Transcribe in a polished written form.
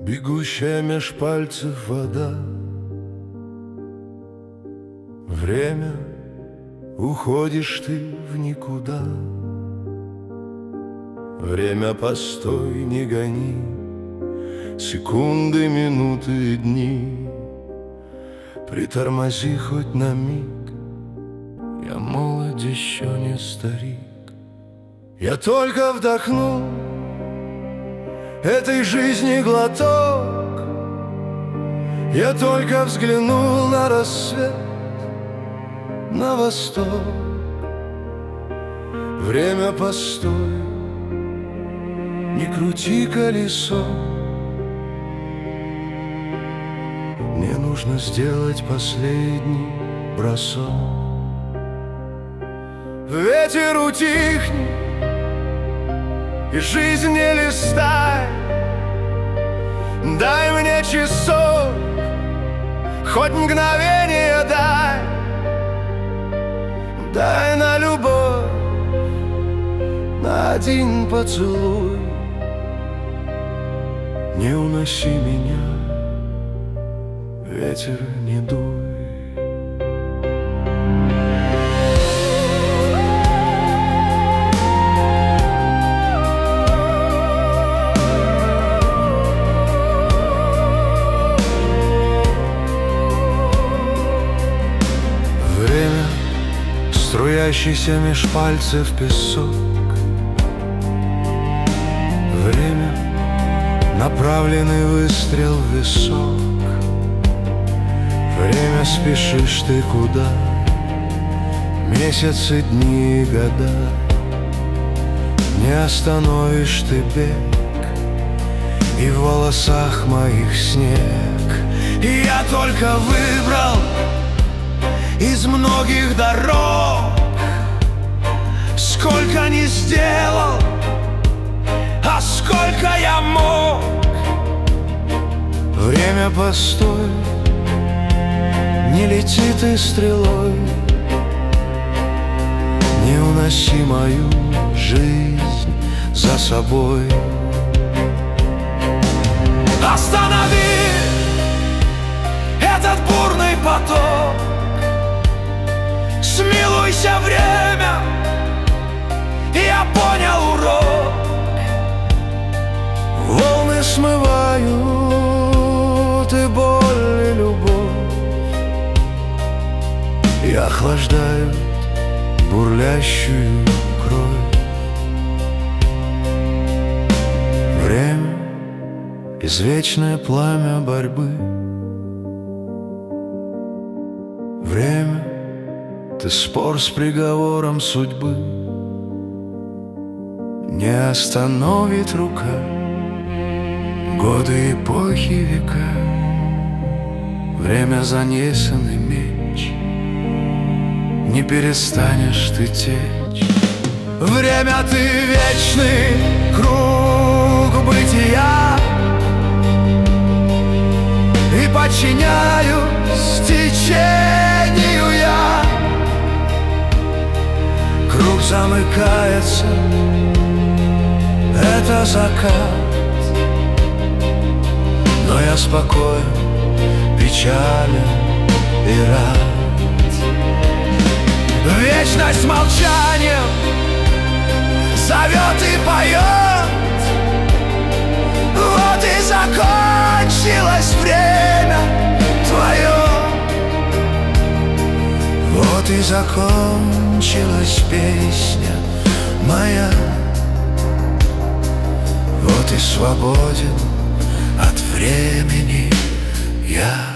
Бегущая меж пальцев вода. Время, уходишь ты в никуда. Время, постой, не гони секунды, минуты и дни. Притормози хоть на миг, я молод, еще не старик. Я только вдохну этой жизни глоток, я только взглянул на рассвет, на восток. Время, постой, не крути колесо. Мне нужно сделать последний бросок. Ветер, утихни, и жизнь не листай. Дай мне часок, хоть мгновение дай. Дай на любовь, на один поцелуй. Не уноси меня, ветер, не дуй. Время, струящийся меж пальцев песок. Время, направленный выстрел в висок. Время, спешишь ты куда? Месяцы, дни, года. Не остановишь ты бег, и в волосах моих снег. И я только выбрал из многих дорог, сколько не сделал, а сколько я мог. Время, постой, не лети ты стрелой, не уноси мою жизнь за собой. Останови этот бурный поток, смилуйся, время, я понял урок. Волны смывают и боль, и любовь, и охлаждают бурлящую кровь. Время, извечное пламя борьбы. Время, ты спор с приговором судьбы. Не остановит рука годы, эпохи, века. Время, занесенный меч, не перестанешь ты течь. Время, ты вечный круг бытия, и подчиняюсь течению я. Круг замыкается, это закат, но я спокоен, печален и рад. Вечность молчанием зовет и поет. Вот и закончилось время твое. Вот и закончилась песня моя. Вот и свободен от времени я.